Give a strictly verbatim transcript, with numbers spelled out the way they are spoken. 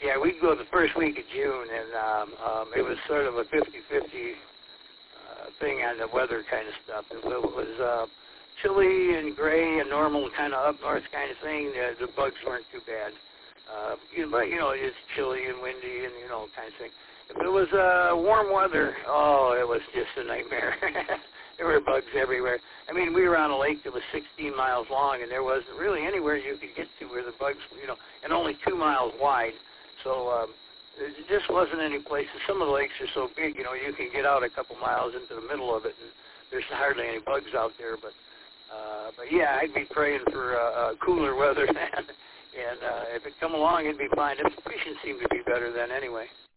Yeah, we'd go the first week of June, and um, um, it was sort of a fifty-fifty uh, thing on the weather kind of stuff. If it was uh, chilly and gray and normal kind of up north kind of thing, uh, the bugs weren't too bad. Uh, you, but, you know, it's chilly and windy and, you know, kind of thing. If it was uh, warm weather, oh, it was just a nightmare. There were bugs everywhere. I mean, we were on a lake that was sixteen miles long, and there wasn't really anywhere you could get to where the bugs, you know, and only two miles wide. So um, there just wasn't any places. Some of the lakes are so big, you know, you can get out a couple miles into the middle of it, and there's hardly any bugs out there. But, uh, but yeah, I'd be praying for uh, uh, cooler weather then. And uh, if it come along, it'd be fine. The fishing seemed to be better then anyway.